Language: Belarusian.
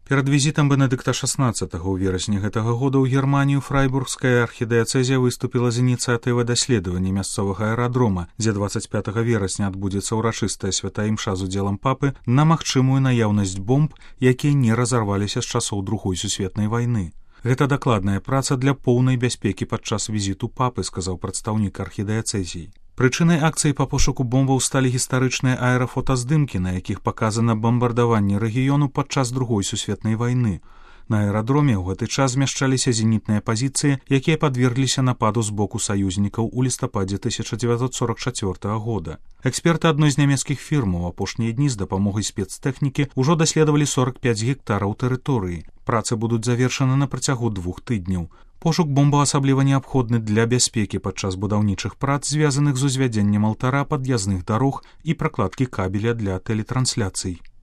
Перад візітам Бенедыкта XVI ў верасні гэтага года ў Германію фрайбургская архідыяцэзія выступіла з ініцыятывай даследавання мясцовага аэрадрома, дзе 25 верасня адбудзецца ўрачыстая святая імша з удзелам папы на магчымую наяўнасць бомб, якія не разарваліся з часоў Другой сусветнай вайны. Гэта дакладная праца для поўнай бяспекі падчас візіту папы, сказаў прадстаўнік архідыяцэзіі. Прычынай акцыі па пошуку бомбаў сталі гістарычныя аэрафотаздымкі, на якіх паказана бамбардаванне рэгіёну падчас Другой сусветнай вайны. На аэрадроме ў гэты час змяшчаліся зенітныя пазіцыі, якія падвергліся нападу з боку саюзнікаў у лістападзе 1944 года. Эксперты адной з нямецкіх фірм у апошнія дні з дапамогай спецтэхнікі ўжо даследавалі 45 гектараў тэрыторыі. Працы будуць завершаны на працягу 2 тыдняў. Пошук бомбаў асабліва неабходны для бяспекі падчас будаўнічых прац, звязаных з узвядзеннем алтара, пад'язных дарог і пракладкі кабеля для тэлетрансляцый.